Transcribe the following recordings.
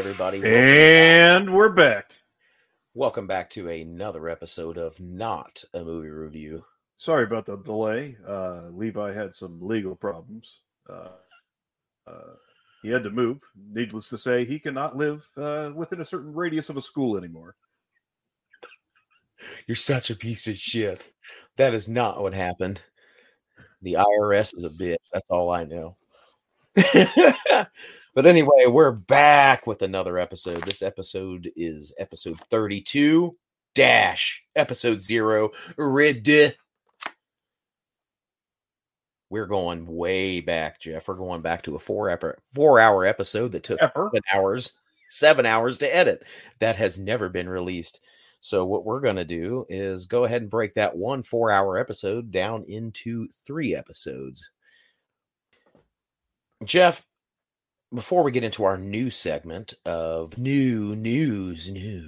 everybody. And we're back. Welcome back to another episode of Not a Movie Review. Sorry about the delay. Levi had some legal problems. He had to move. Needless to say, he cannot live within a certain radius of a school anymore. You're such a piece of shit. That is not what happened. The IRS is a bitch. That's all I know. But anyway, we're back with another episode. This episode is episode 32 episode 0. We're going way back, Jeff. We're going back to a 4-hour episode that took 7 hours to edit. That has never been released. So what we're going to do is go ahead and break that 4-hour episode down into 3 episodes. Jeff, before we get into our new segment of nude news,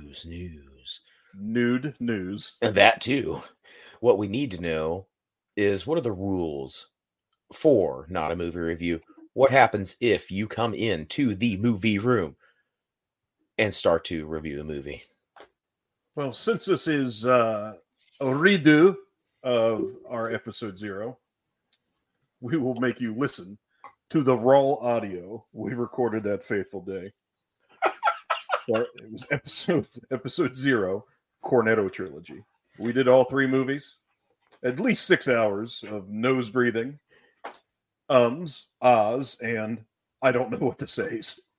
and that too, what we need to know is what are the rules for Not a Movie Review? What happens if you come into the movie room and start to review a movie? Well, since this is a redo of our episode 0, we will make you listen to the raw audio we recorded that fateful day. It was episode 0, Cornetto Trilogy. We did all 3 movies, at least 6 hours of nose breathing, ahs, and I don't know what to say.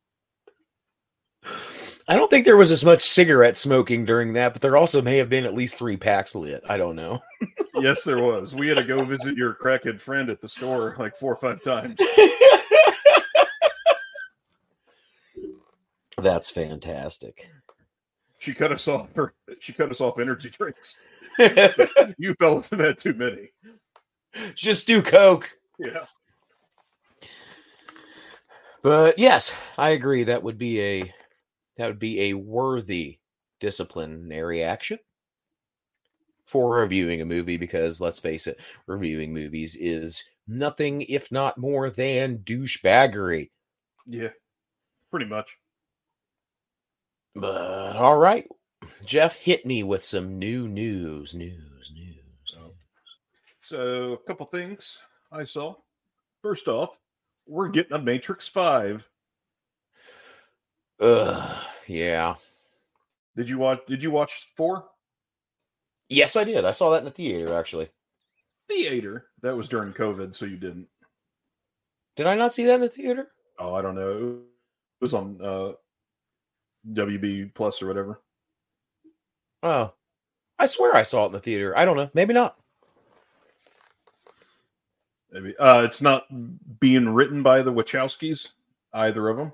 I don't think there was as much cigarette smoking during that, but there also may have been at least 3 packs lit. I don't know. Yes, there was. We had to go visit your crackhead friend at the store like 4 or 5 times. That's fantastic. She cut us off energy drinks. You fellas have had too many. Just do Coke. Yeah. But yes, I agree. That would be a worthy disciplinary action for reviewing a movie, because let's face it, reviewing movies is nothing if not more than douchebaggery. Yeah, pretty much. But all right, Jeff, hit me with some new news. So a couple things I saw. First off, we're getting a Matrix 5. Yeah. Did you watch 4? Yes, I did. I saw that in the theater, actually. Theater? That was during COVID, so you didn't. Did I not see that in the theater? Oh, I don't know. It was on WB Plus or whatever. Oh. I swear I saw it in the theater. I don't know. Maybe not. Maybe. It's not being written by the Wachowskis, either of them.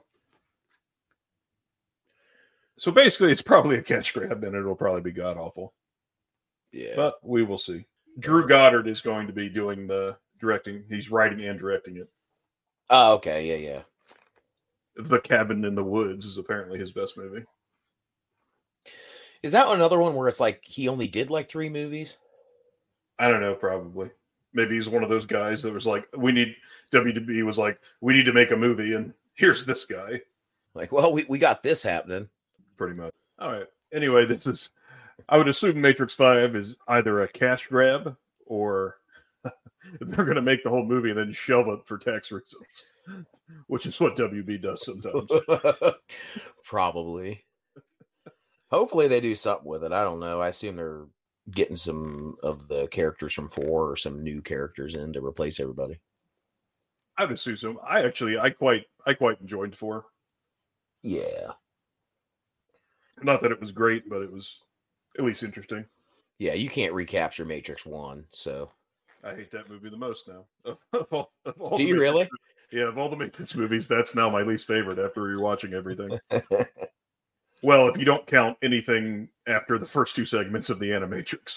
So basically, it's probably a catch grab, and it'll probably be god-awful. Yeah. But we will see. Drew Goddard is going to be doing the directing. He's writing and directing it. Oh, okay. Yeah. The Cabin in the Woods is apparently his best movie. Is that another one where it's like he only did like 3 movies? I don't know, probably. Maybe he's one of those guys that was like, WB was like, we need to make a movie, and here's this guy. Like, well, we got this happening. Pretty much. All right. Anyway, I would assume Matrix 5 is either a cash grab or they're going to make the whole movie and then shelve it for tax reasons, which is what WB does sometimes. Probably. Hopefully they do something with it. I don't know. I assume they're getting some of the characters from 4 or some new characters in to replace everybody. I would assume so. I quite enjoyed 4. Yeah. Not that it was great, but it was at least interesting. Yeah, you can't recapture Matrix 1, so. I hate that movie the most now. Do you really? Yeah, of all the Matrix movies, that's now my least favorite after rewatching everything. Well, if you don't count anything after the first 2 segments of the Animatrix.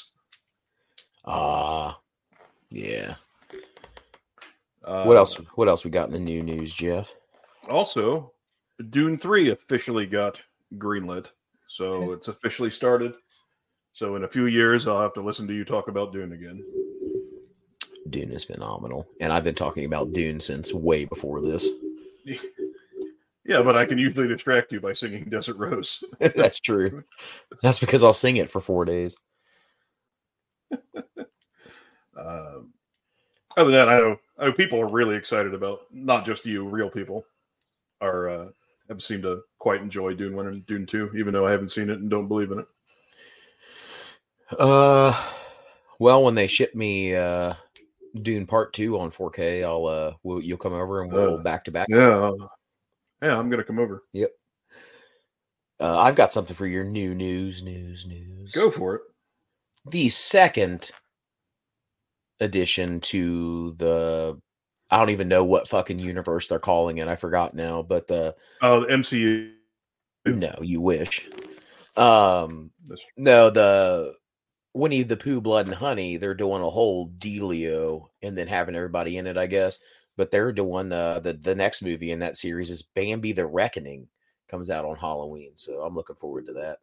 Yeah. What else we got in the new news, Jeff? Also, Dune 3 officially got greenlit. So it's officially started. So in a few years, I'll have to listen to you talk about Dune again. Dune is phenomenal. And I've been talking about Dune since way before this. Yeah, but I can usually distract you by singing Desert Rose. That's true. That's because I'll sing it for 4 days. Other than that, I know people are really excited about, not just you, real people have seemed to quite enjoy Dune 1 and Dune 2, even though I haven't seen it and don't believe in it. Well, when they ship me Dune Part 2 on 4K, you'll come over and we'll back to back. Yeah, I'm gonna come over. Yep. I've got something for your new news. Go for it. The second addition to the, I don't even know what fucking universe they're calling it. I forgot now, but the MCU. No, you wish. No, the Winnie the Pooh, Blood and Honey. They're doing a whole dealio and then having everybody in it, I guess. But they're doing the next movie in that series is Bambi the Reckoning. Comes out on Halloween, so I'm looking forward to that.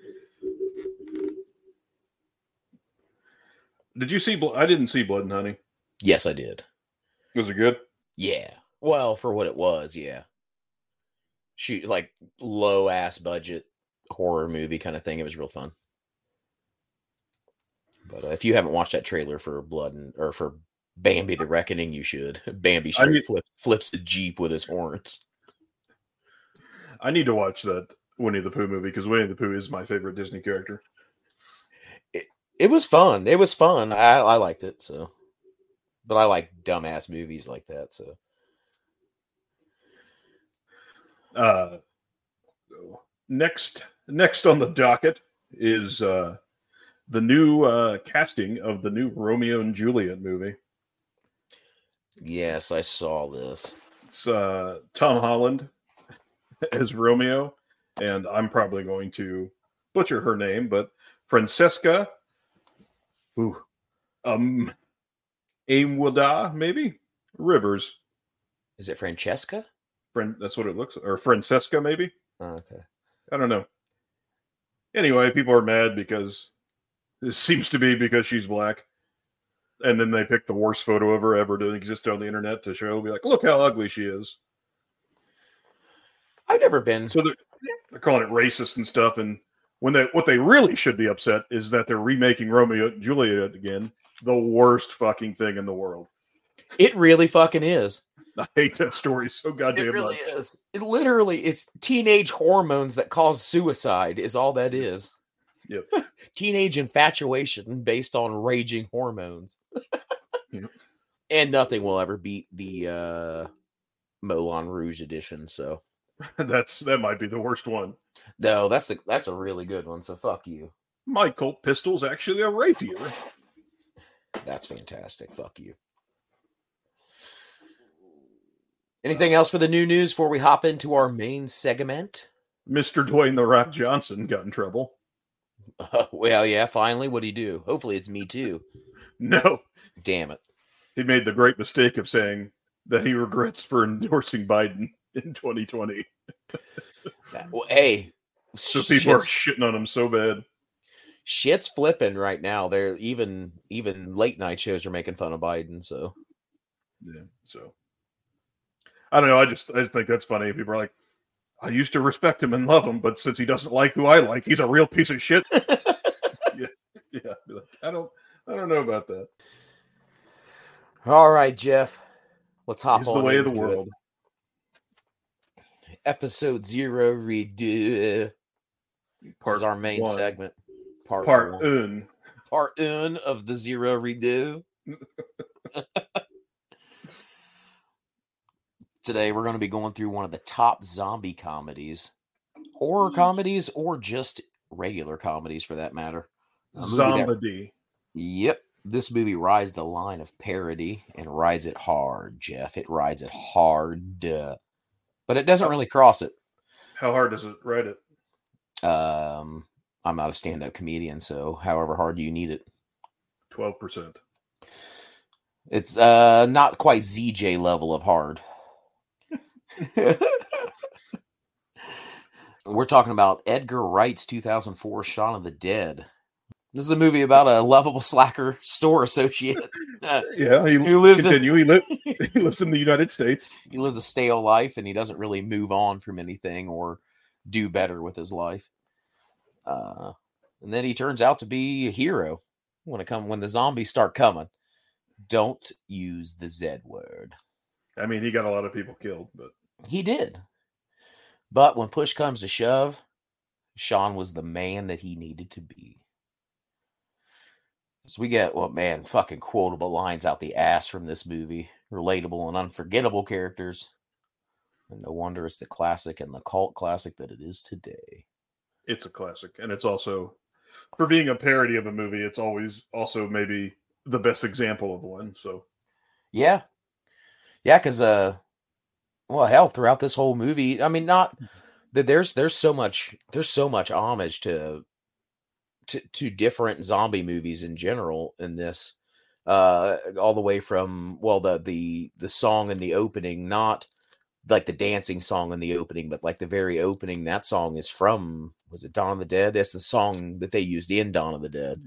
Did you see? I didn't see Blood and Honey. Yes, I did. Was it good? Yeah. Well, for what it was, yeah. Shoot, like low ass budget horror movie kind of thing. It was real fun. But if you haven't watched that trailer for for Bambi the Reckoning, you should. Bambi flips a Jeep with his horns. I need to watch that Winnie the Pooh movie because Winnie the Pooh is my favorite Disney character. It was fun. It was fun. I liked it. So, but I like dumbass movies like that. So, next on the docket is the new casting of the new Romeo and Juliet movie. Yes, I saw this. It's Tom Holland as Romeo, and I'm probably going to butcher her name, but Francesca Aimwada, maybe? Rivers. Is it Francesca? That's what it looks like. Or Francesca, maybe? Oh, okay. I don't know. Anyway, people are mad because this seems to be because she's black. And then they pick the worst photo of her ever to exist on the internet to show, be like, look how ugly she is. I've never been. So they're calling it racist and stuff. And what they really should be upset is that they're remaking Romeo and Juliet again. The worst fucking thing in the world. It really fucking is. I hate that story so goddamn much. It really is. It's teenage hormones that cause suicide is all that is. Yep. Teenage infatuation based on raging hormones. Yep. And nothing will ever beat the Moulin Rouge edition, so that might be the worst one. No, that's a really good one, so fuck you. My Colt pistol's actually a rapier. That's fantastic. Fuck you. Anything else for the new news before we hop into our main segment? Mr. Dwayne The Rock Johnson got in trouble. Well, yeah, finally. What'd he do? Hopefully it's Me Too. No. Damn it. He made the great mistake of saying that he regrets for endorsing Biden in 2020. Well, hey. So people are shitting on him so bad. Shit's flipping right now. They're even late night shows are making fun of Biden, so. Yeah, so. I don't know. I just think that's funny. People are like, I used to respect him and love him, but since he doesn't like who I like, he's a real piece of shit. Yeah. I don't know about that. All right, Jeff. Let's hop It's on. The way of the world. Episode 0 redo. This is our main segment. Part 1 of the 0 redo. Today, we're going to be going through one of the top zombie comedies, horror comedies, or just regular comedies for that matter. Zombie. Yep. This movie rides the line of parody and rides it hard, Jeff. It rides it hard. But it doesn't really cross it. How hard does it ride it? I'm not a stand-up comedian, so however hard you need it. 12%. It's not quite ZJ level of hard. We're talking about Edgar Wright's 2004 Shaun of the Dead. This is a movie about a lovable slacker store associate. Yeah, he lives in the United States. He lives a stale life, and he doesn't really move on from anything or do better with his life. And then he turns out to be a hero when the zombies start coming. Don't use the Z word. I mean, he got a lot of people killed, but he did. But when push comes to shove, Sean was the man that he needed to be. So we get, fucking quotable lines out the ass from this movie. Relatable and unforgettable characters. And no wonder it's the classic and the cult classic that it is today. It's a classic. And it's also, for being a parody of a movie, it's always also maybe the best example of one. So, yeah. Yeah, because, hell, throughout this whole movie, I mean, not that there's so much homage to different zombie movies in general in this, all the way from the song in the opening, not like the dancing song in the opening, but like the very opening. That song is from, was it Dawn of the Dead? It's the song that they used in Dawn of the Dead.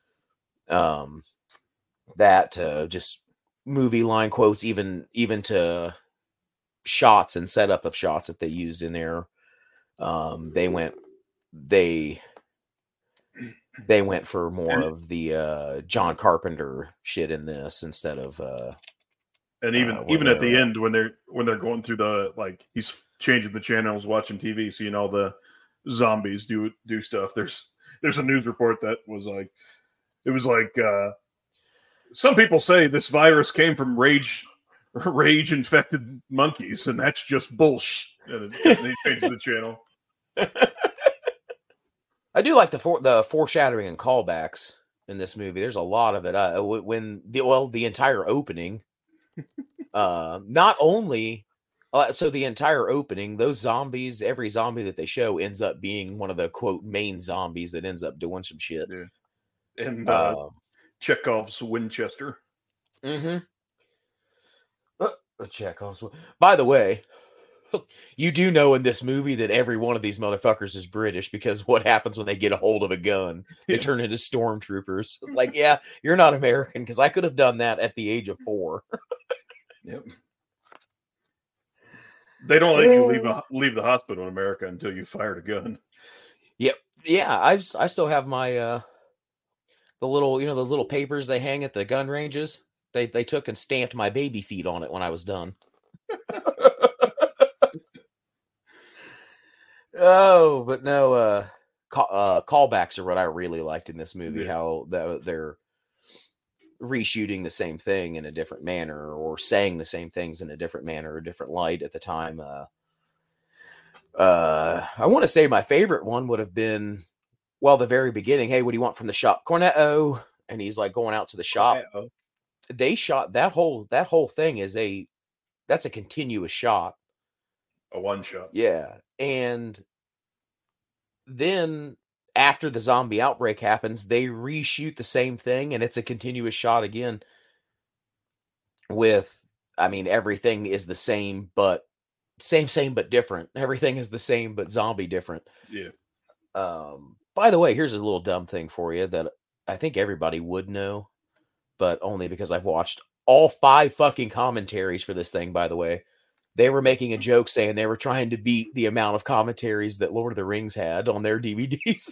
That just movie line quotes, even to shots and setup of shots that they used in there. They went for more of the John Carpenter shit in this instead of and even at the end when they're going through the, like, he's changing the channels, watching TV, seeing all the zombies do stuff. There's a news report that was like, it was like, some people say this virus came from rage infected monkeys, and that's just bullshit. And they changed the channel. I do like the foreshadowing and callbacks in this movie. There's a lot of it. When the entire opening, not only so the entire opening, those zombies, every zombie that they show ends up being one of the quote main zombies that ends up doing some shit. Yeah. And Chekhov's Winchester. Mm-hmm. Chekhov's. By the way, you do know in this movie that every one of these motherfuckers is British, because what happens when they get a hold of a gun? They turn into stormtroopers. It's like, yeah, you're not American, because I could have done that at the age of 4. Yep. They don't let you leave the hospital in America until you fired a gun. Yep. Yeah, I still have my the little papers they hang at the gun ranges. They took and stamped my baby feet on it when I was done. Oh, but no, callbacks are what I really liked in this movie. Yeah. How they're reshooting the same thing in a different manner, or saying the same things in a different manner or different light at the time. I want to say my favorite one would have been, the very beginning. Hey, what do you want from the shop? Cornetto. And he's like going out to the shop. Cornetto. They shot that whole thing that's a continuous shot. A one shot. Yeah. And then after the zombie outbreak happens, they reshoot the same thing, and it's a continuous shot again with, everything is the same, but same, but different. Everything is the same, but zombie different. Yeah. By the way, here's a little dumb thing for you that I think everybody would know, but only because I've watched all 5 fucking commentaries for this thing, by the way. They were making a joke saying they were trying to beat the amount of commentaries that Lord of the Rings had on their DVDs.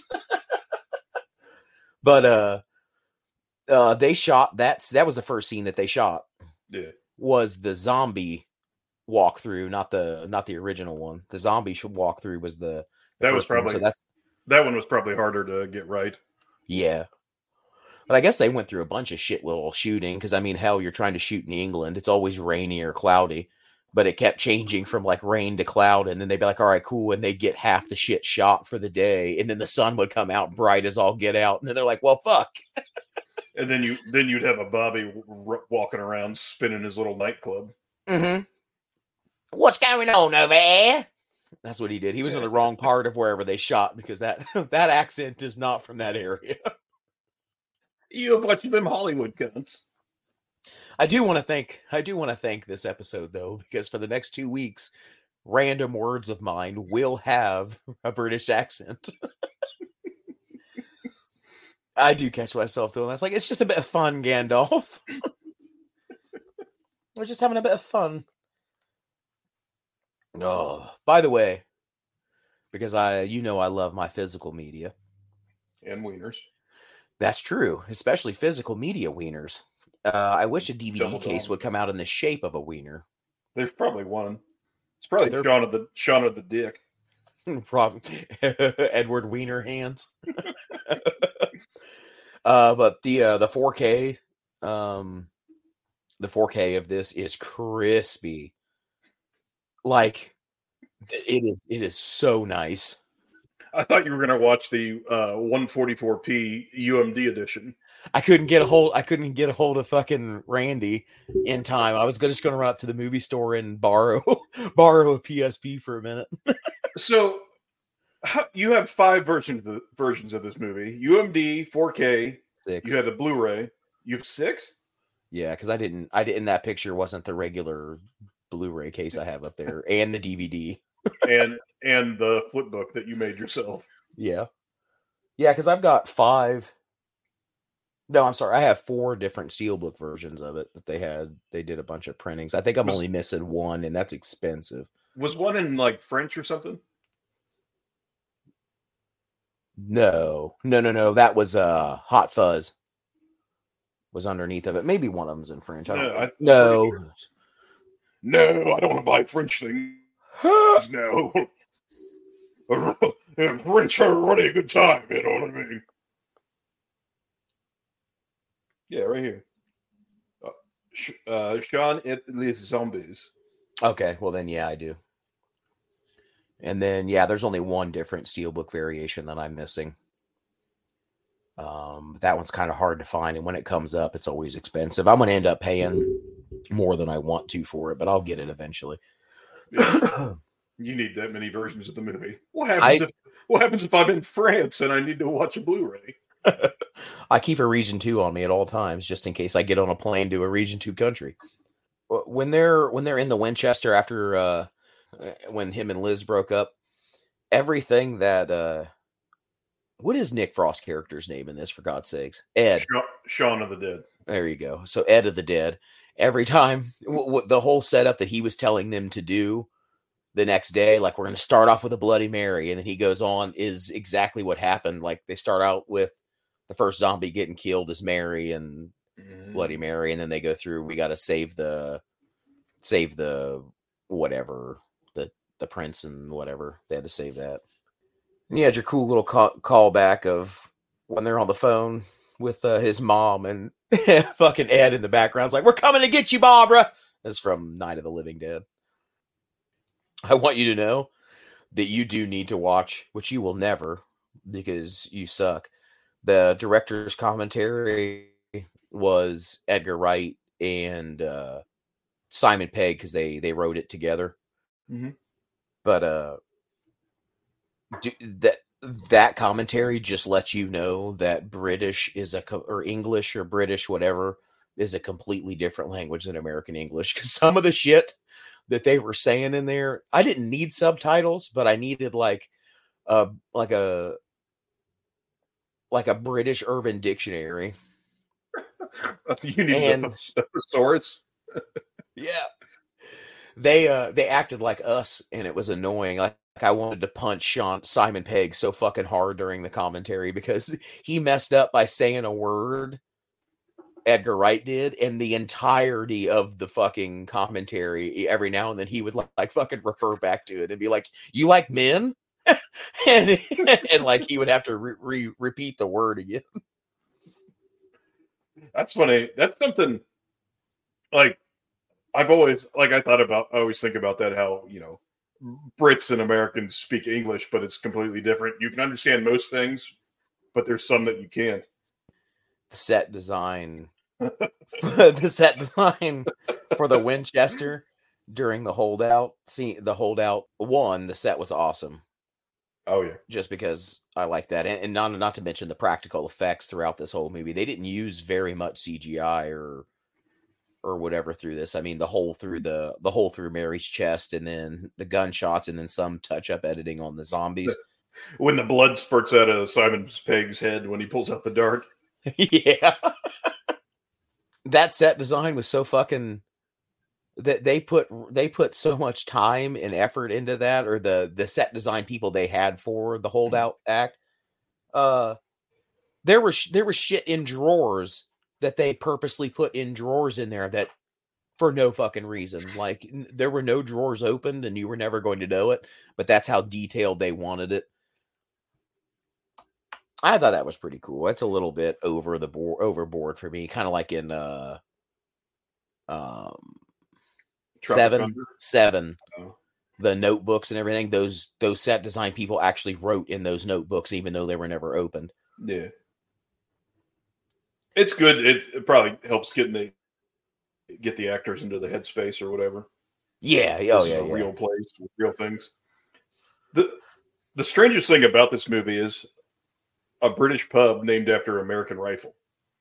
But they shot that was the first scene that they shot. Yeah. Was the zombie walkthrough, not the original one. The zombie walkthrough was the that was probably one, that one was probably harder to get right. Yeah. But I guess they went through a bunch of shit while shooting, because hell, you're trying to shoot in England. It's always rainy or cloudy. But it kept changing from like rain to cloud, and then they'd be like, all right, cool. And they'd get half the shit shot for the day. And then the sun would come out bright as all get out. And then they're like, well, fuck. And then you'd have a Bobby walking around spinning his little nightclub. Mm-hmm. What's going on over here? That's what he did. He was in the wrong part of wherever they shot, because that accent is not from that area. You a bunch of them Hollywood cunts. I do want to thank this episode, though, because for the next 2 weeks, random words of mine will have a British accent. I do catch myself doing that. It's like, it's just a bit of fun, Gandalf. We're just having a bit of fun. Oh, by the way, because I love my physical media. And wieners. That's true, especially physical media wieners. I wish a DVD case would come out in the shape of a wiener. There's probably one. It's probably Shaun of the Dick. Edward Wiener hands. But the 4K, the 4K of this is crispy. Like, it is so nice. I thought you were going to watch the 144p UMD edition. I couldn't get a hold of fucking Randy in time. I was just going to run up to the movie store and borrow a PSP for a minute. So you have 5 versions of this movie: UMD, 4K. 6. You had a Blu-ray. You have 6. Yeah, because I didn't. That picture wasn't the regular Blu-ray case I have up there, and the DVD, and the flip book that you made yourself. Yeah, because I've got 5. No, I'm sorry. I have 4 different steelbook versions of it that they had. They did a bunch of printings. I think I'm only missing one, and that's expensive. Was one in like French or something? No. That was Hot Fuzz. Was underneath of it. Maybe one of them's in French. No, I don't want to buy French things. No. French are already a good time, you know what I mean? Yeah, right here. Shaun et les Zombies. Okay, well then, yeah, I do. And then, yeah, there's only one different steelbook variation that I'm missing. That one's kind of hard to find, and when it comes up, it's always expensive. I'm going to end up paying more than I want to for it, but I'll get it eventually. Yeah. You need that many versions of the movie. What happens if I'm in France and I need to watch a Blu-ray? I keep a Region 2 on me at all times, just in case I get on a plane to a Region 2 country. When they're in the Winchester after when him and Liz broke up, everything that what is Nick Frost's character's name in this, for God's sakes? Ed. Shaun of the Dead. There you go. So Ed of the Dead. Every time, the whole setup that he was telling them to do the next day, like, we're going to start off with a Bloody Mary, and then he goes on, is exactly what happened. Like, they start out with the first zombie getting killed as Mary and Bloody Mary, and then they go through, we got to save the whatever, the prince and whatever. They had to save that. And you had your cool little callback of when they're on the phone with his mom, and fucking Ed in the background's like, "We're coming to get you, Barbara." That's from Night of the Living Dead. I want you to know that you do need to watch, which you will never, because you suck. The director's commentary was Edgar Wright and Simon Pegg, because they wrote it together. Mm-hmm. But that commentary just lets you know that British is or English or British, whatever, is a completely different language than American English. Because some of the shit that they were saying in there, I didn't need subtitles, but I needed like a British Urban Dictionary. You need a thesaurus. Yeah. They acted like us, and it was annoying. Like I wanted to punch Simon Pegg so fucking hard during the commentary, because he messed up by saying a word, Edgar Wright did, and the entirety of the fucking commentary, every now and then he would like fucking refer back to it and be like, "You like men?" and like he would have to repeat the word again. That's funny. That's something like I always think about that, how, you know, Brits and Americans speak English, but it's completely different. You can understand most things, but there's some that you can't. The set design for the Winchester during the holdout scene, the holdout one, the set was awesome. Oh yeah, just because I like that, and not to mention the practical effects throughout this whole movie. They didn't use very much CGI or whatever through this. I mean, the hole through Mary's chest, and then the gunshots, and then some touch up editing on the zombies. When the blood spurts out of Simon Pegg's head when he pulls out the dart. Yeah. That set design was so fucking... That they put so much time and effort into that, or the set design people they had for the Holdout Act. There was shit in drawers that they purposely put in drawers in there that for no fucking reason. Like, there were no drawers opened and you were never going to know it, but that's how detailed they wanted it. I thought that was pretty cool. It's a little bit overboard for me, kind of like in Seven, the notebooks and everything. Those set design people actually wrote in those notebooks, even though they were never opened. Yeah, it's good. It probably helps get the actors into the headspace or whatever. Yeah, real place with real things. The strangest thing about this movie is a British pub named after American Rifle.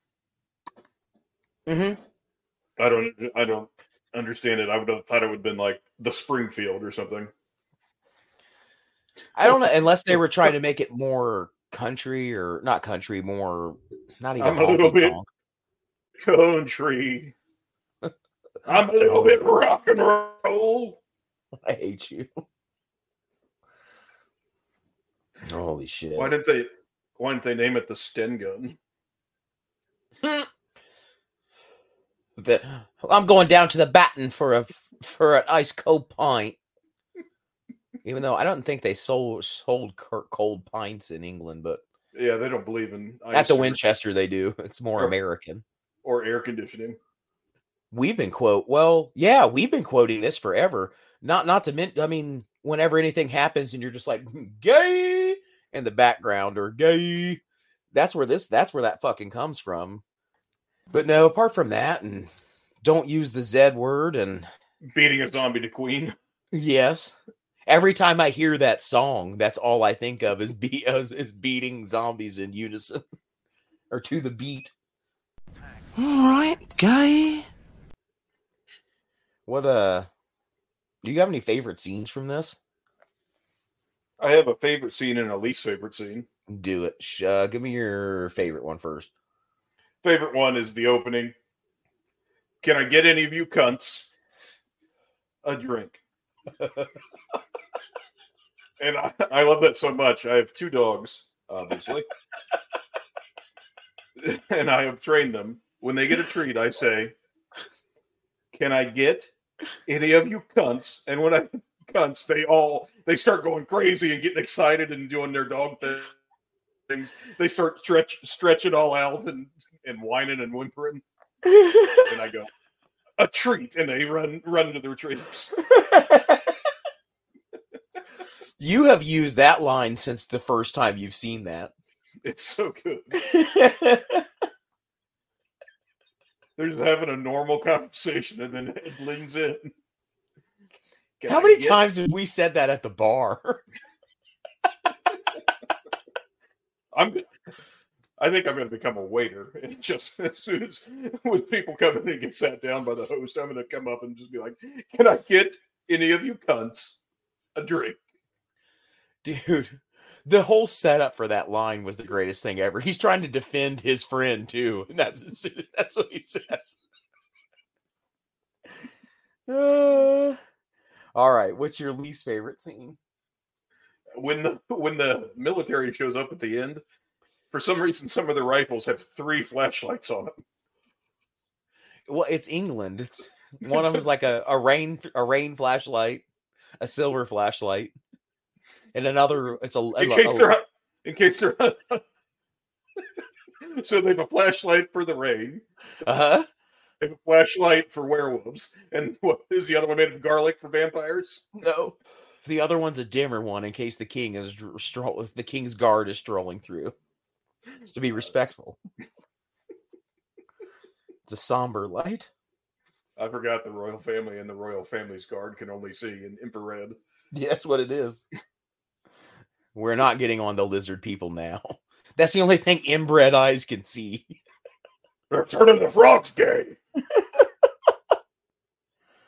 Mm-hmm. I don't understand it. I would have thought it would have been like the Springfield or something. I don't know, unless they were trying to make it more country, or not country, more not even. I'm a little bit country. I'm a little bit rock and roll. I hate you. Holy shit! Why didn't they name it the Sten gun? I'm going down to the Baton for an ice cold pint. Even though I don't think they sold cold pints in England, but yeah, they don't believe in ice. At the Winchester they do. It's more American. Or air conditioning. We've been quoting this forever. Not to mention, I mean, whenever anything happens and you're just like gay in the background or gay, that's where that fucking comes from. But no, apart from that, and don't use the Z word, and beating a zombie to Queen. Yes. Every time I hear that song, that's all I think of is beating zombies in unison or to the beat. All right, gay. What do you have any favorite scenes from this? I have a favorite scene and a least favorite scene. Do it. Give me your favorite one first. Favorite one is the opening. Can I get any of you cunts a drink? And I love that so much. I have 2 dogs, obviously. And I have trained them. When they get a treat, I say, can I get any of you cunts? And when I cunts, they start going crazy and getting excited and doing their dog things. They start stretch it all out and whining and whimpering. And I go, a treat, and they run to their treats. You have used that line since the first time you've seen that. It's so good. They're just having a normal conversation, and then it leans in. How many times have we said that at the bar? I think I'm going to become a waiter, and just as soon as when people come in and get sat down by the host, I'm going to come up and just be like, "Can I get any of you cunts a drink?" Dude, the whole setup for that line was the greatest thing ever. He's trying to defend his friend too, and that's what he says. All right, what's your least favorite scene? When the military shows up at the end, for some reason, some of the rifles have 3 flashlights on them. Well, it's England. It's one of them is like a rain flashlight, a silver flashlight, and another. It's in case they're so they have a flashlight for the rain. Uh-huh. They have a flashlight for werewolves, and what is the other one made of? Garlic for vampires? No. The other one's a dimmer one in case the king is the king's guard is strolling through. It's to be respectful. It's a somber light. I forgot the royal family and the royal family's guard can only see in infrared. Yeah, that's what it is. We're not getting on the lizard people now. That's the only thing inbred eyes can see. They're turning the frogs gay.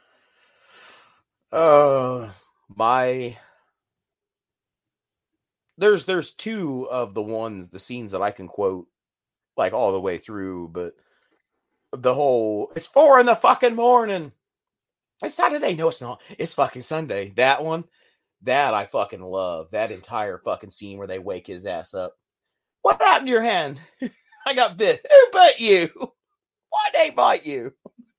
My there's two of the scenes that I can quote like all the way through, but the whole it's 4 a.m. It's Saturday. No, it's not. It's fucking Sunday. That one, that I fucking love. That entire fucking scene where they wake his ass up. What happened to your hand? I got bit. Who bit you? Why'd they bite you?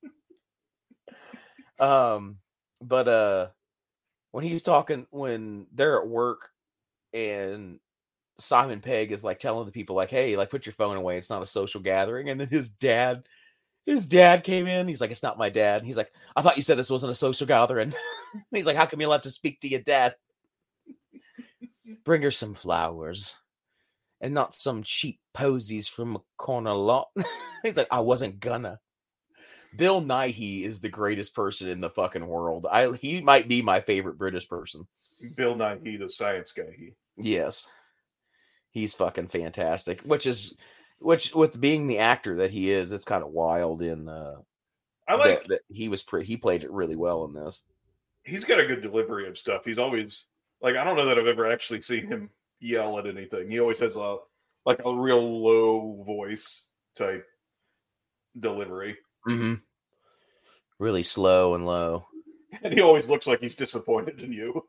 But when he's talking, when they're at work and Simon Pegg is like telling the people like, hey, like put your phone away. It's not a social gathering. And then his dad came in. He's like, it's not my dad. He's like, I thought you said this wasn't a social gathering. He's like, how come you let to speak to your dad? Bring her some flowers and not some cheap posies from a corner lot. He's like, I wasn't gonna. Bill Nighy is the greatest person in the fucking world. He might be my favorite British person. Bill Nighy, the science guy. Yes. He's fucking fantastic. Which with being the actor that he is, it's kind of wild in I like that he played it really well in this. He's got a good delivery of stuff. He's always like, I don't know that I've ever actually seen him yell at anything. He always has a real low voice type delivery. Mm-hmm. Really slow and low. And he always looks like he's disappointed in you.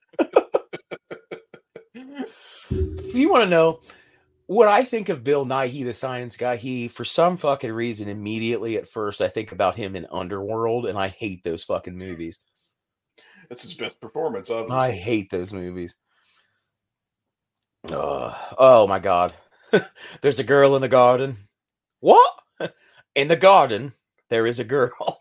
If you want to know what I think of Bill Nighy, the science guy, for some fucking reason, immediately at first, I think about him in Underworld, and I hate those fucking movies. That's his best performance, obviously. I hate those movies. Oh my God. There's a girl in the garden. What? In the garden, there is a girl.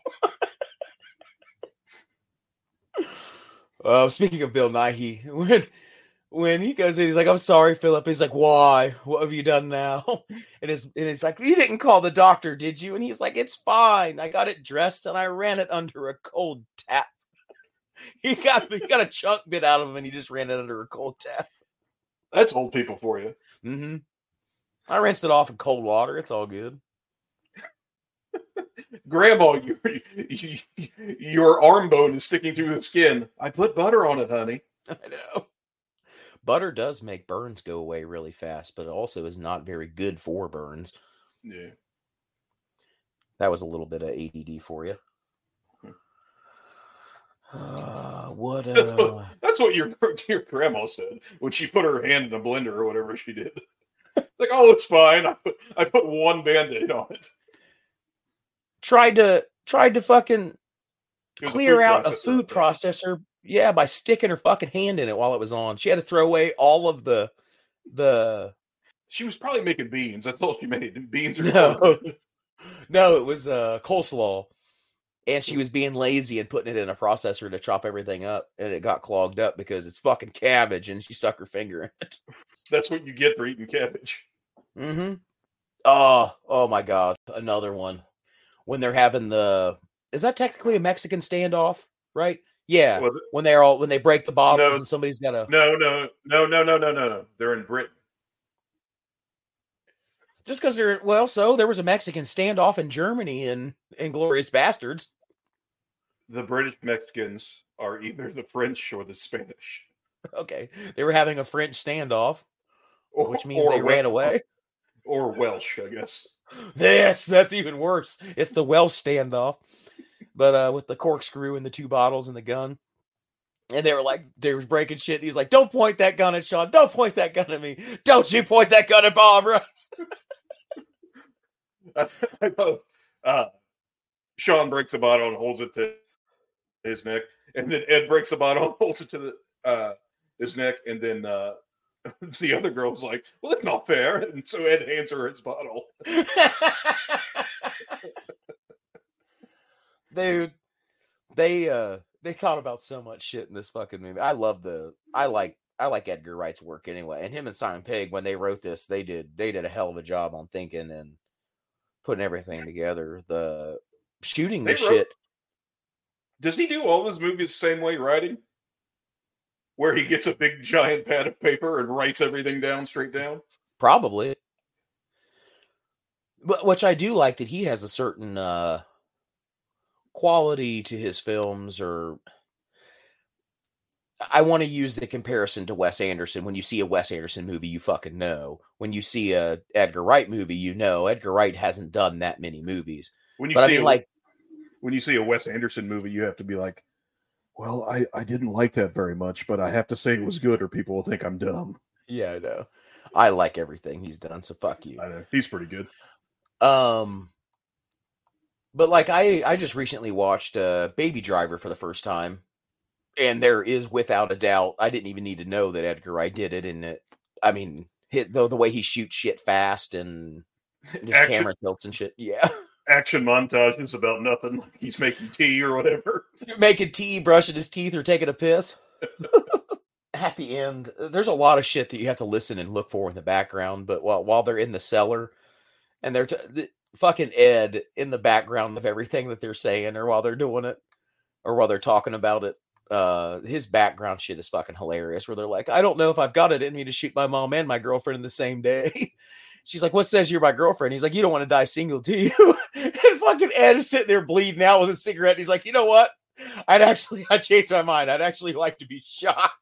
Speaking of Bill Nighy, when he goes in, he's like, I'm sorry, Philip. He's like, why? What have you done now? And it's like, you didn't call the doctor, did you? And he's like, it's fine. I got it dressed and I ran it under a cold tap. He got a chunk bit out of him and he just ran it under a cold tap. That's old people for you. Mm-hmm. I rinsed it off in cold water. It's all good. Grandma, your arm bone is sticking through the skin. I put butter on it, honey. I know. Butter does make burns go away really fast, but it also is not very good for burns. Yeah. That was a little bit of ADD for you. That's what your grandma said when she put her hand in a blender or whatever she did. Like, oh, it's fine. I put one Band-Aid on it. Tried to fucking clear out a food processor. Yeah, by sticking her fucking hand in it while it was on. She had to throw away all of the. She was probably making beans. That's all she made. Beans or no, it was coleslaw. And she was being lazy and putting it in a processor to chop everything up, and it got clogged up because it's fucking cabbage, and she stuck her finger in it. That's what you get for eating cabbage. Mm-hmm. Oh my God, another one. When they're having is that technically a Mexican standoff, right? Yeah. Well, when they break the bottles and somebody's got a No. They're in Britain. Just because there was a Mexican standoff in Germany in Inglourious Bastards. The British Mexicans are either the French or the Spanish. Okay. They were having a French standoff, which means they ran away. Or Welsh, I guess. Yes, that's even worse. It's the Welsh standoff. But with the corkscrew and the 2 bottles and the gun. And they were breaking shit. And he's like, don't point that gun at Sean. Don't point that gun at me. Don't you point that gun at Barbara. Sean breaks a bottle and holds it to his neck. And then Ed breaks a bottle and holds it to his neck. And then the other girl's like, well, that's not fair. And so Ed hands her his bottle. Dude, they thought about so much shit in this fucking movie. I like Edgar Wright's work anyway. And him and Simon Pegg, when they wrote this, they did a hell of a job on thinking and putting everything together. The shooting the shit. Does he do all his movies the same way writing? Where he gets a big giant pad of paper and writes everything down straight down? Probably. But which I do like that he has a certain quality to his films, or I want to use the comparison to Wes Anderson. When you see a Wes Anderson movie, you fucking know. When you see a Edgar Wright movie, you know. Edgar Wright hasn't done that many movies. When you see a Wes Anderson movie, you have to be like, well, I didn't like that very much, but I have to say it was good or people will think I'm dumb. Yeah, I know. I like everything he's done, so fuck you. I know. He's pretty good. But like I just recently watched Baby Driver for the first time. And there is, without a doubt, I didn't even need to know that Edgar Wright did it. And I mean, the way he shoots shit fast and just camera tilts and shit. Yeah. Action montages about nothing. Like he's making tea or whatever. Making tea, brushing his teeth, or taking a piss. At the end, there's a lot of shit that you have to listen and look for in the background. But while they're in the cellar and they're fucking Ed in the background of everything that they're saying, or while they're doing it, or while they're talking about it, his background shit is fucking hilarious, where they're like, I don't know if I've got it in me to shoot my mom and my girlfriend in the same day. She's like, what says you're my girlfriend? He's like, you don't want to die single, do you? And fucking Ed is sitting there bleeding out with a cigarette. He's like, you know what? I changed my mind. I'd actually like to be shot.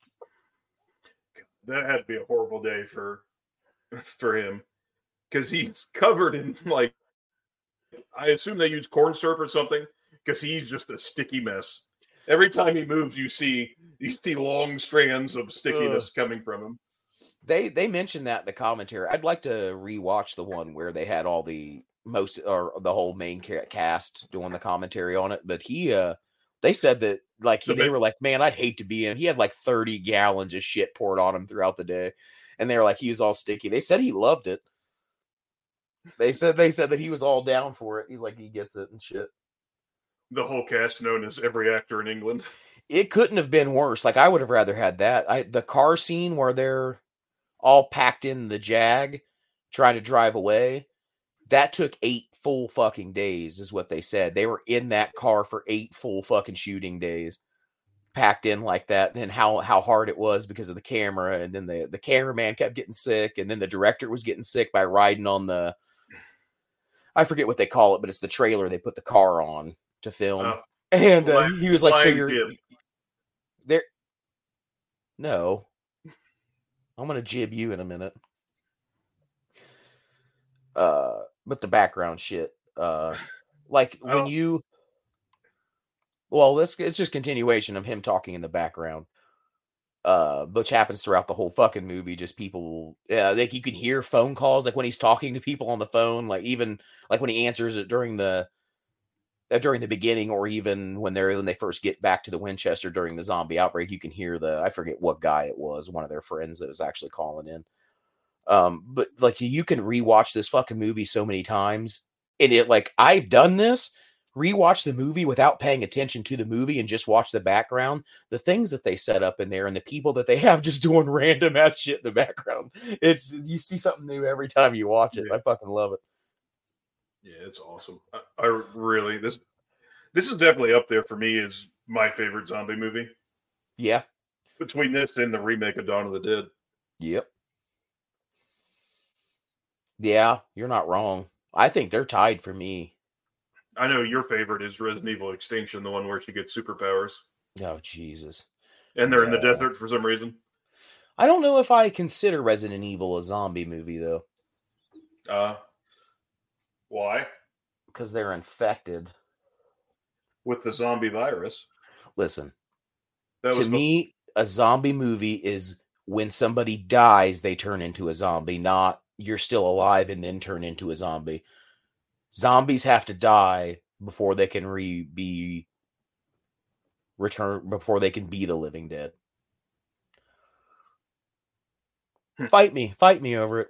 That had to be a horrible day for him. Because he's covered in, like, I assume they use corn syrup or something, because he's just a sticky mess. Every time he moves, you see long strands of stickiness coming from him. They mentioned that in the commentary. I'd like to rewatch the one where they had all the whole main cast doing the commentary on it. But they said that they were like, man, I'd hate to be in. He had like 30 gallons of shit poured on him throughout the day, and they were like, he was all sticky. They said he loved it. They said that he was all down for it. He's like, he gets it and shit. The whole cast known as every actor in England. It couldn't have been worse. Like, I would have rather had that. The car scene where they're all packed in the Jag trying to drive away, that took 8 full fucking days is what they said. They were in that car for 8 full fucking shooting days, packed in like that, and how hard it was because of the camera. And then the cameraman kept getting sick, and then the director was getting sick by riding on the, I forget what they call it, but it's the trailer they put the car on to film. And he was like, so you're there? No, I'm going to jib you in a minute. But the background shit, it's just continuation of him talking in the background, which happens throughout the whole fucking movie. Just people, like you can hear phone calls, like when he's talking to people on the phone, like even like when he answers it during the beginning, or even when they first get back to the Winchester during the zombie outbreak, you can hear I forget what guy it was, one of their friends that was actually calling in. But like you can rewatch this fucking movie so many times, and I've done this, rewatch the movie without paying attention to the movie and just watch the background, the things that they set up in there and the people that they have just doing random ass shit in the background. You see something new every time you watch it. Yeah. I fucking love it. Yeah, it's awesome. I really, this is definitely up there for me as my favorite zombie movie. Yeah. Between this and the remake of Dawn of the Dead. Yep. Yeah, you're not wrong. I think they're tied for me. I know your favorite is Resident Evil Extinction, the one where she gets superpowers. Oh, Jesus. And they're in the desert for some reason. I don't know if I consider Resident Evil a zombie movie, though. Why? Because they're infected. With the zombie virus. Listen, to me, a zombie movie is when somebody dies, they turn into a zombie, not you're still alive and then turn into a zombie. Zombies have to die before they can be before they can be the living dead. Fight me over it.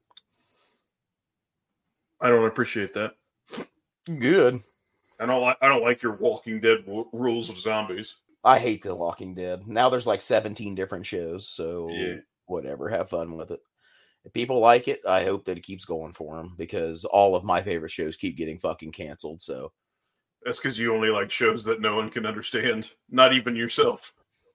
I don't appreciate that. Good. I don't like your Walking Dead rules of zombies. I hate The Walking Dead. Now there's like 17 different shows, so whatever, have fun with it. If people like it, I hope that it keeps going for them, because all of my favorite shows keep getting fucking canceled. So that's because you only like shows that no one can understand, not even yourself.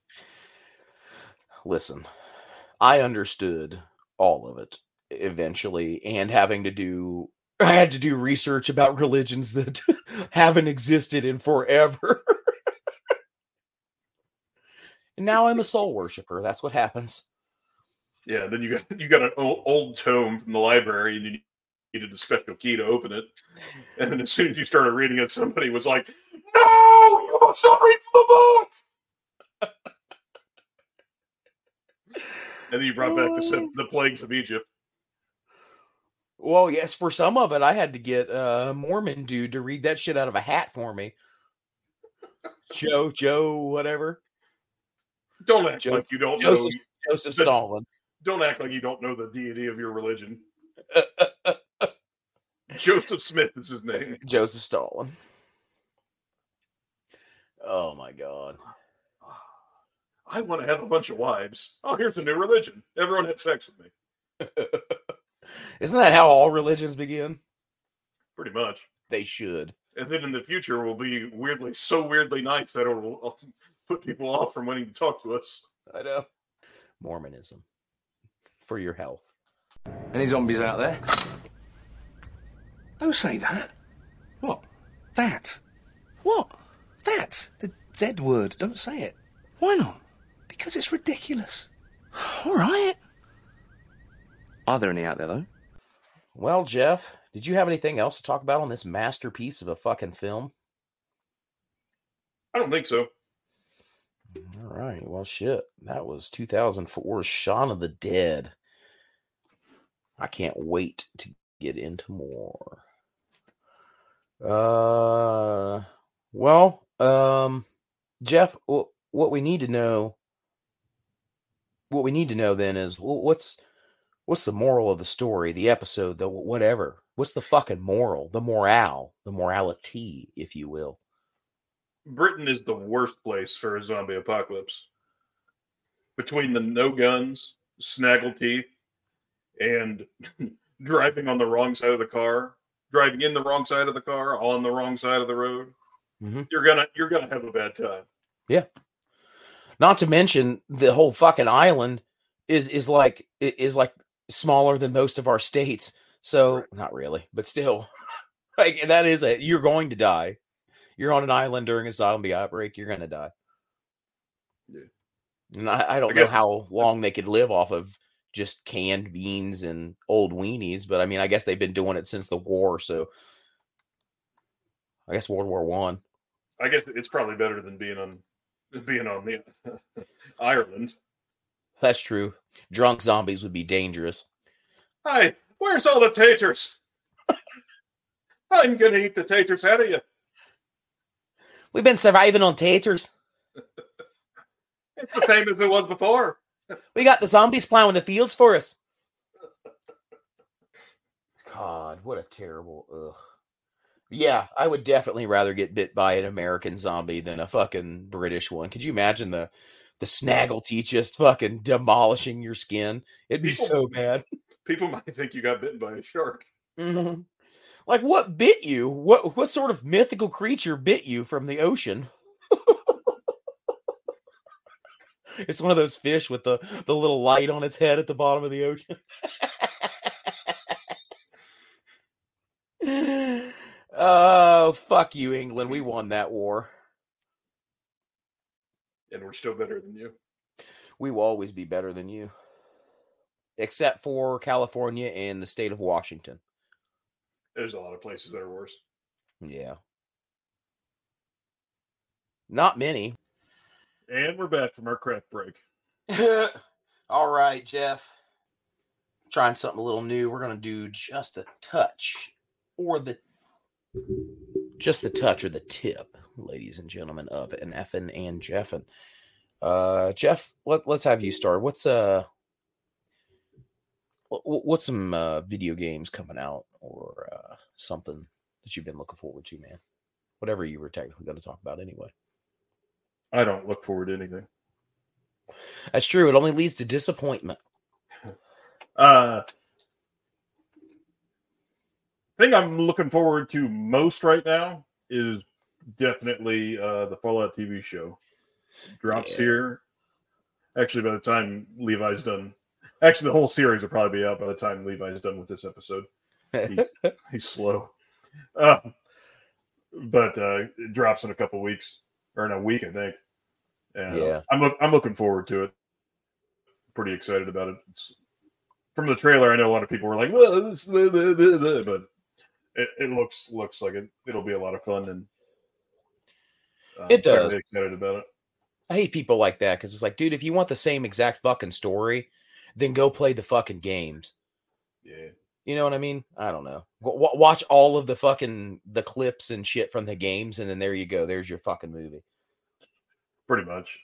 Listen, I understood all of it eventually, and I had to do research about religions that haven't existed in forever. And now I'm a soul worshiper. That's what happens. Yeah, then you got an old tome from the library, and you needed a special key to open it. And then as soon as you started reading it, somebody was like, "No, you must not read the book." And then you brought back the plagues of Egypt. Well, yes, for some of it, I had to get a Mormon dude to read that shit out of a hat for me. Joe, whatever. Don't act like you don't know. Joseph Stalin. Don't act like you don't know the deity of your religion. Joseph Smith is his name. Joseph Stalin. Oh, my God. I want to have a bunch of wives. Oh, here's a new religion. Everyone had sex with me. Isn't that how all religions begin? Pretty much. They should. And then in the future, we'll be so weirdly nice that it will put people off from wanting to talk to us. I know. Mormonism. For your health. Any zombies out there? Don't say that. What? That? What? That? The Z word. Don't say it. Why not? Because it's ridiculous. All right. Are there any out there, though? Well, Jeff, did you have anything else to talk about on this masterpiece of a fucking film? I don't think so. All right. Well, shit. That was 2004's Shaun of the Dead. I can't wait to get into more. Jeff, what we need to know then is what's the moral of the story, the episode, the whatever. What's the fucking moral, the morale, the morality, if you will? Britain is the worst place for a zombie apocalypse. Between the no guns, snaggle teeth, and driving on the wrong side of the car, driving in the wrong side of the car, on the wrong side of the road, you're gonna have a bad time. Yeah. Not to mention the whole fucking island is like smaller than most of our states. So right. Not really, but still, like that is you're going to die. You're on an island during a zombie outbreak. You're going to die. Yeah. And I don't know how long they could live off of just canned beans and old weenies, but I mean, I guess they've been doing it since the war. So I guess World War One. I guess it's probably better than being on the Ireland. That's true. Drunk zombies would be dangerous. Hi, where's all the taters? I'm going to eat the taters out of you. We've been surviving on taters. It's the same as it was before. We got the zombies plowing the fields for us. God, what a terrible... Ugh. Yeah, I would definitely rather get bit by an American zombie than a fucking British one. Could you imagine the snaggle teeth just fucking demolishing your skin? It'd be so bad. People might think you got bitten by a shark. Mm-hmm. Like, what bit you? What sort of mythical creature bit you from the ocean? It's one of those fish with the little light on its head at the bottom of the ocean. Oh, fuck you, England. We won that war. And we're still better than you. We will always be better than you. Except for California and the state of Washington. There's a lot of places that are worse. Yeah. Not many. And we're back from our craft break. All right, Jeff. Trying something a little new. We're going to do just a touch or just the touch or the tip, ladies and gentlemen, of an effin' and Jeffin'. Jeff, let's have you start. What's some video games coming out or something that you've been looking forward to, man? Whatever you were technically going to talk about anyway. I don't look forward to anything. That's true. It only leads to disappointment. Thing I'm looking forward to most right now is definitely the Fallout TV show. Drops here. Actually, by the time Levi's done. Actually, the whole series will probably be out by the time Levi's done with this episode. He's slow. But it drops in a couple weeks. Or in a week, I think. And Yeah. I'm looking forward to it. Pretty excited about it. From the trailer, I know a lot of people were like, "Well, this," but it looks like it'll be a lot of fun, and it does. Fairly excited about it. I hate people like that because it's like, dude, if you want the same exact fucking story, then go play the fucking games. Yeah. You know what I mean? I don't know. Watch all of the clips and shit from the games, and then there you go. There's your fucking movie. Pretty much.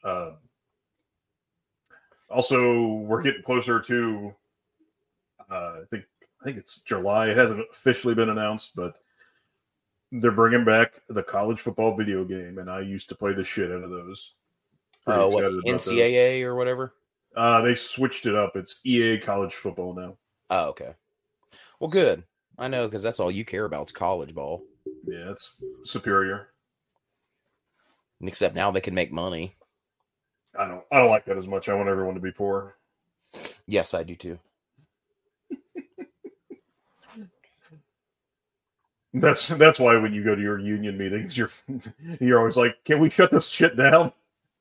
Also, we're getting closer to. I think it's July. It hasn't officially been announced, but they're bringing back the college football video game, and I used to play the shit out of those. Oh, what, NCAA or whatever? They switched it up. It's EA College Football now. Oh, okay. Well, good. I know, because that's all you care about is college ball. Yeah, it's superior. Except now they can make money. I don't like that as much. I want everyone to be poor. Yes, I do too. That's why when you go to your union meetings, you're always like, "Can we shut this shit down?"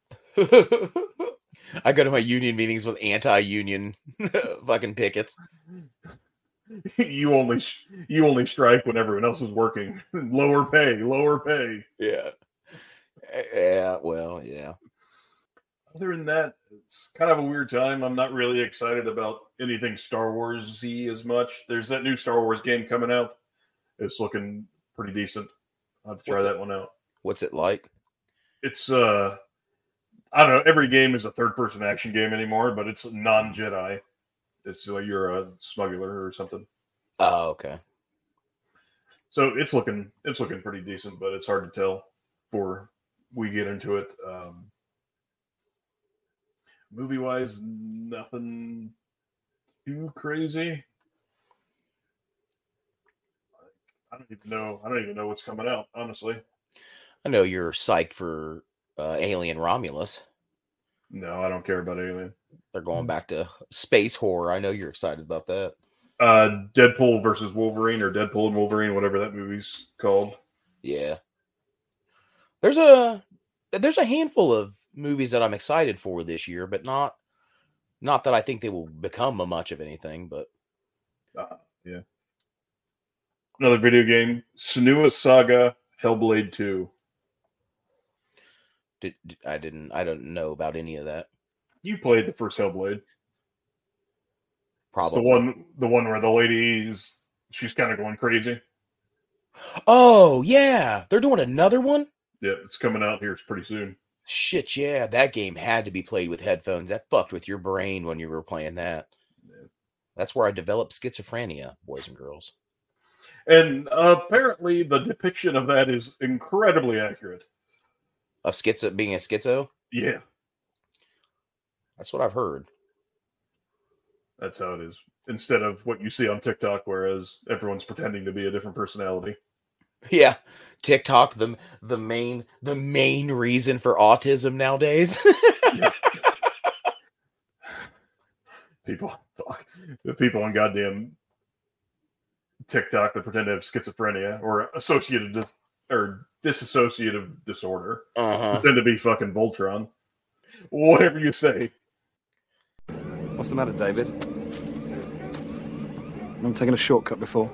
I go to my union meetings with anti-union fucking pickets. You only strike when everyone else is working. Lower pay. Yeah. Yeah. Well, yeah. Other than that, it's kind of a weird time. I'm not really excited about anything Star Wars-y as much. There's that new Star Wars game coming out. It's looking pretty decent. I'll have to try that one out. What's it like? It's I don't know. Every game is a third-person action game anymore, but it's non-Jedi. It's like you're a smuggler or something. Oh, okay. So it's looking pretty decent, but it's hard to tell before we get into it. Movie-wise, nothing too crazy. I don't even know what's coming out, honestly. I know you're psyched for Alien Romulus. No, I don't care about Alien. They're going back to space horror. I know you're excited about that. Deadpool versus Wolverine, or Deadpool and Wolverine, whatever that movie's called. Yeah. There's a handful of movies that I'm excited for this year, but not that I think they will become much of anything, but yeah. Another video game, Senua's Saga Hellblade 2. I don't know about any of that. You played the first Hellblade. Probably. It's the one where the lady's she's kind of going crazy. Oh, yeah. They're doing another one? Yeah, it's coming out here pretty soon. Shit, yeah. That game had to be played with headphones. That fucked with your brain when you were playing that. Yeah. That's where I developed schizophrenia, boys and girls. And apparently the depiction of that is incredibly accurate. Of being a schizo? Yeah. That's what I've heard. That's how it is. Instead of what you see on TikTok, whereas everyone's pretending to be a different personality. Yeah. TikTok, the main reason for autism nowadays. The people on goddamn TikTok that pretend to have schizophrenia or dissociative disorder pretend to be fucking Voltron. Whatever you say. What's the matter, David? I'm taking a shortcut before.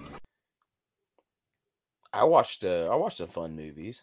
I watched some fun movies.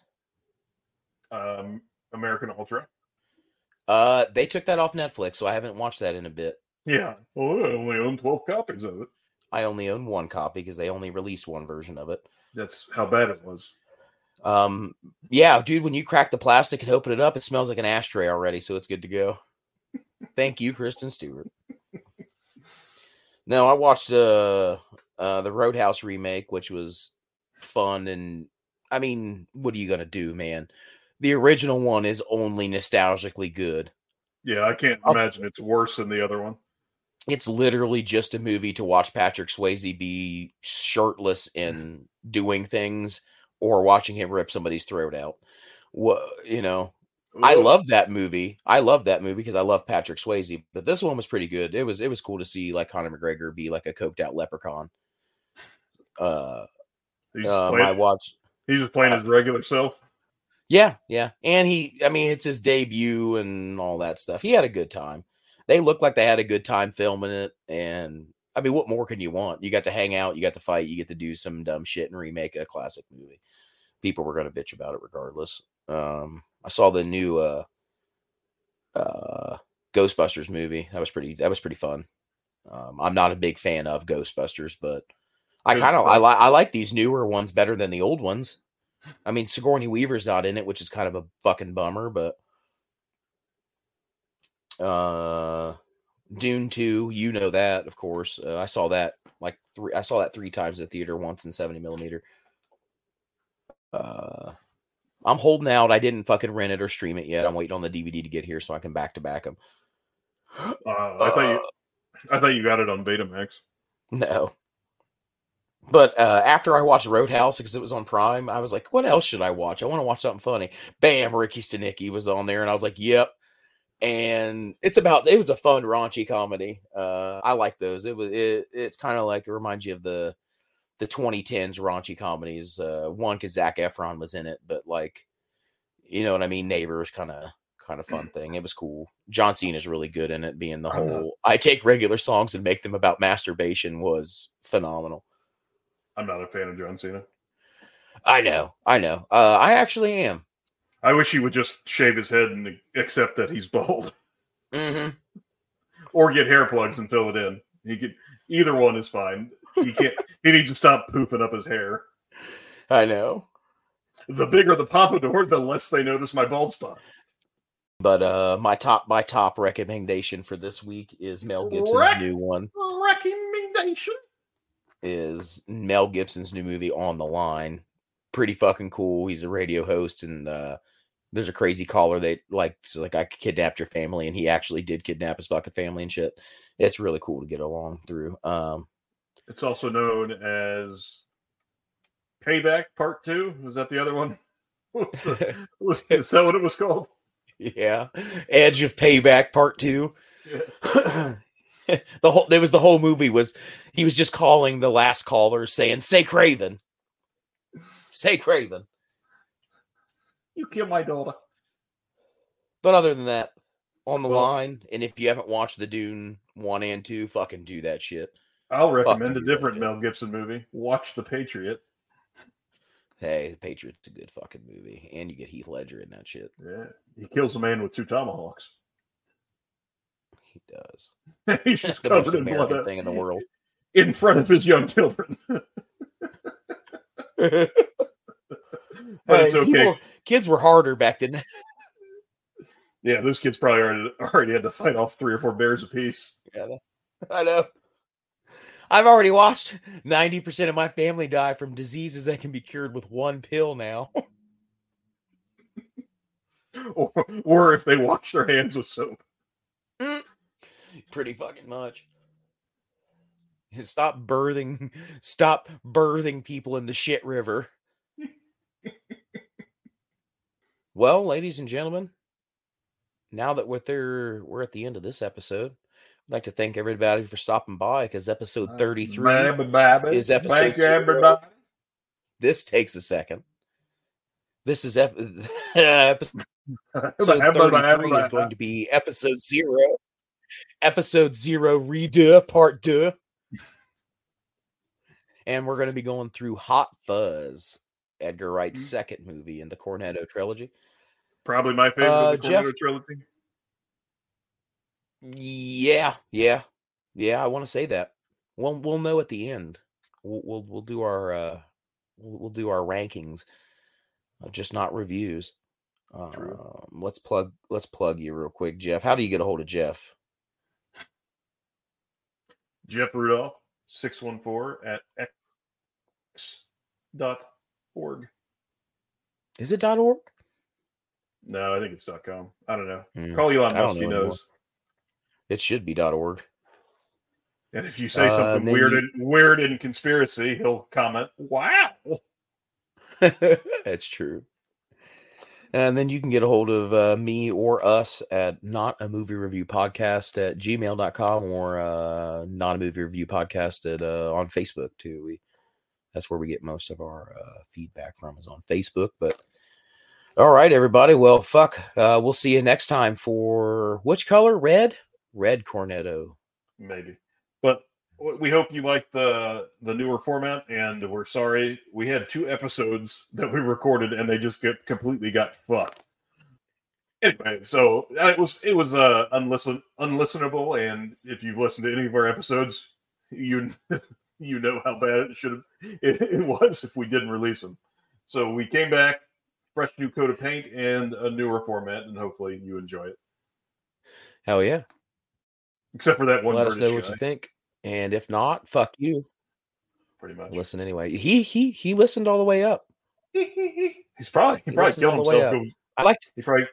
American Ultra. They took that off Netflix, so I haven't watched that in a bit. Yeah. Oh, I only own 12 copies of it. I only own one copy because they only released one version of it. That's how bad it was. Yeah, dude, when you crack the plastic and open it up, it smells like an ashtray already, so it's good to go. Thank you, Kristen Stewart. No, I watched the Roadhouse remake, which was fun, and I mean, what are you gonna do, man? The original one is only nostalgically good. Yeah, I can't imagine it's worse than the other one. It's literally just a movie to watch Patrick Swayze be shirtless and doing things, or watching him rip somebody's throat out. I love that movie. Because I love Patrick Swayze. But this one was pretty good. It was cool to see like Conor McGregor be like a coked out leprechaun. He's just playing his regular self. Yeah, yeah. And it's his debut and all that stuff. He had a good time. They looked like they had a good time filming it. And I mean, what more can you want? You got to hang out, you got to fight, you get to do some dumb shit and remake a classic movie. People were going to bitch about it regardless. I saw the new Ghostbusters movie. That was pretty fun. I'm not a big fan of Ghostbusters, but I like these newer ones better than the old ones. I mean, Sigourney Weaver's not in it, which is kind of a fucking bummer, but Dune 2, you know that, of course. I saw that three times at the theater, once in 70 millimeter. I'm holding out. I didn't fucking rent it or stream it yet. I'm waiting on the DVD to get here so I can back to back them. I thought you got it on Betamax. No. But after I watched Roadhouse, because it was on Prime, I was like, what else should I watch? I want to watch something funny. Bam, Ricky Stenicki was on there, and I was like, yep. And it was a fun, raunchy comedy. I like those. It's kind of like, it reminds you of the 2010s raunchy comedies. One, because Zac Efron was in it, but like, you know what I mean? Neighbors kind of fun thing. It was cool. John Cena's really good in it, being the whole, I take regular songs and make them about masturbation was phenomenal. I'm not a fan of John Cena. I know. I actually am. I wish he would just shave his head and accept that he's bald. Mm-hmm. Or get hair plugs and fill it in. Either one is fine. He needs to stop poofing up his hair. I know. The bigger the pompadour, the less they notice my bald spot. But my top recommendation for this week is Mel Gibson's new one. Recommendation is Mel Gibson's new movie, On the Line. Pretty fucking cool. He's a radio host, and there's a crazy caller that I kidnapped your family, and he actually did kidnap his fucking family and shit. It's really cool to get along through. It's also known as Payback Part 2. Was that the other one? Is that what it was called? Yeah, Edge of Payback Part 2. Yeah. The whole movie was he was just calling the last caller saying, "Say Craven. Say Craven. You killed my daughter." But other than that, On the Line, and if you haven't watched the Dune 1 and 2, fucking do that shit. I'll recommend a different Mel Gibson movie. Watch The Patriot. Hey, The Patriot's a good fucking movie. And you get Heath Ledger in that shit. Yeah. He kills a man with 2 tomahawks. He does. He's just the covered most American thing in the world. In front of his young children. But it's okay. Kids were harder back then. Yeah, those kids probably already had to fight off 3 or 4 bears apiece. Yeah, I know. I've already watched 90% of my family die from diseases that can be cured with 1 pill now. or if they wash their hands with soap. Pretty fucking much. Stop birthing people in the shit river. Well, ladies and gentlemen, now that we're at the end of this episode, I'd like to thank everybody for stopping by, because episode 33 is episode. Thank you, everybody. This takes a second. This is episode 33 is going to be episode 0. Episode 0 redo part 2. And we're going to be going through Hot Fuzz, Edgar Wright's second movie in the Cornetto trilogy. Probably my favorite of the Cornetto trilogy. Yeah. I want to say that. We'll know at the end. We'll do our rankings, just not reviews. Let's plug you real quick, Jeff. How do you get a hold of Jeff? Jeff Rudolph 614 at x.org. Is it .org? No, I think it's .com. I don't know. Call Elon Musk, he knows. It should be .org. And if you say something weird and conspiracy, he'll comment, "Wow." That's true. And then you can get a hold of me or us at notamoviereviewpodcast@gmail.com or not a movie review podcast on Facebook too. That's where we get most of our feedback from, is on Facebook. But All right, everybody. Well, fuck. We'll see you next time for which color? Red? Red Cornetto. Maybe. But we hope you like the newer format, and we're sorry. We had 2 episodes that we recorded, and they just completely got fucked. Anyway, so it was unlistenable, and if you've listened to any of our episodes, you know how bad it was if we didn't release them. So we came back, fresh new coat of paint, and a newer format, and hopefully you enjoy it. Hell yeah! Except for that one. Let us know what you think, and if not, fuck you. Pretty much. Listen anyway. He listened all the way up. He probably killed himself. I liked. He probably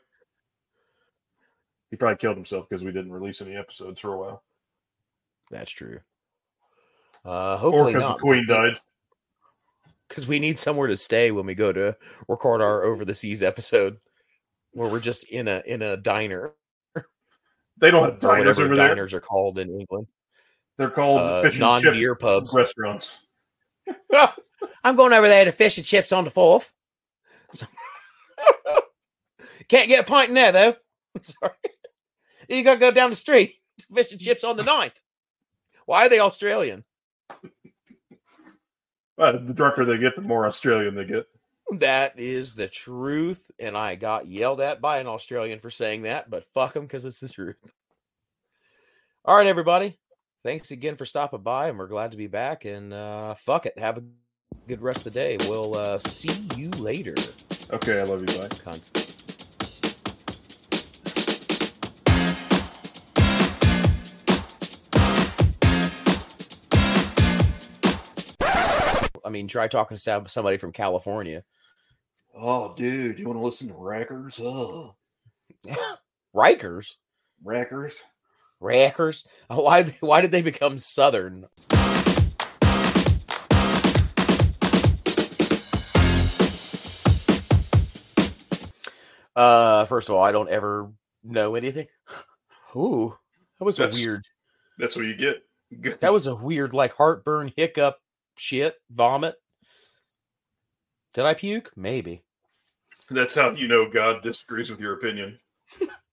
killed himself because we didn't release any episodes for a while. That's true. Hopefully or because the Queen died. Because we need somewhere to stay when we go to record our Over the Seas episode, where we're just in a diner. They don't have diners over there. Diners are called in England. They're called fish and non-beer chip pubs restaurants. I'm going over there to fish and chips on the 4th. So, can't get a pint in there though. Sorry. You got to go down the street to fish and chips on the 9th. Why are they Australian? The drunker they get, the more Australian they get. That is the truth, and I got yelled at by an Australian for saying that, but fuck them because it's the truth. All right, everybody. Thanks again for stopping by, and we're glad to be back, and fuck it. Have a good rest of the day. We'll see you later. Okay, I love you. Bye. I mean, try talking to somebody from California. Oh, dude, you want to listen to Rackers? Oh. Rikers? Rackers? Rackers? Why did they become Southern? First of all, I don't ever know anything. Ooh, that's weird. That's what you get. That was a weird, like, heartburn, hiccup, shit, vomit. Did I puke? Maybe. That's how you know God disagrees with your opinion.